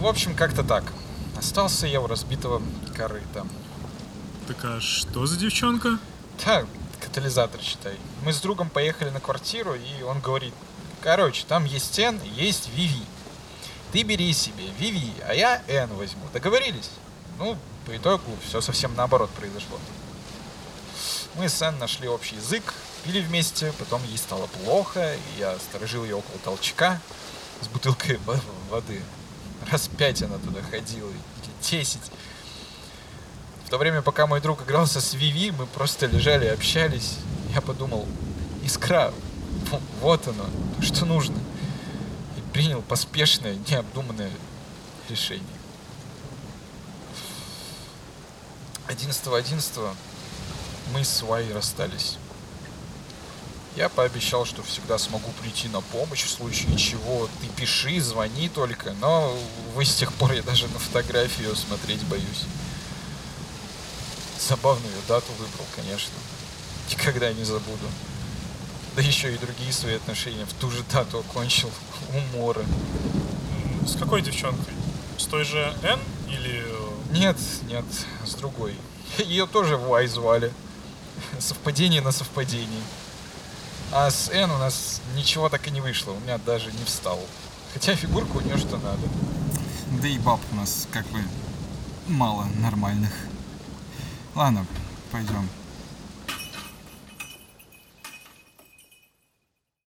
В общем, как-то так. Остался я у разбитого корыта. Так а что за девчонка? Так, катализатор, считай. Мы с другом поехали на квартиру, и он говорит: короче, там есть Н, есть Виви. Ты бери себе Виви, а я Н возьму. Договорились? Ну, по итогу все совсем наоборот произошло. Мы с Н нашли общий язык, пили вместе, потом ей стало плохо, и я сторожил ее около толчка с бутылкой воды. Раз 5 она туда ходила, или 10. В то время, пока мой друг игрался с Виви, мы просто лежали и общались. Я подумал: искра, вот оно, что нужно. И принял поспешное, необдуманное решение. 11.11 мы с Вай расстались. Я пообещал, что всегда смогу прийти на помощь в случае чего. Ты пиши, звони только. Но, увы, с тех пор я даже на фотографию смотреть боюсь. Забавную дату выбрал, конечно. Никогда не забуду. Да еще и другие свои отношения в ту же дату окончил. Умора. С какой девчонкой? С той же Н или... Нет, с другой. Ее тоже Вай звали. Совпадение на совпадении. А с Н у нас ничего так и не вышло. У меня даже не встал. Хотя фигурка у нее что надо. Да и баб у нас как бы мало нормальных. Ладно, пойдем.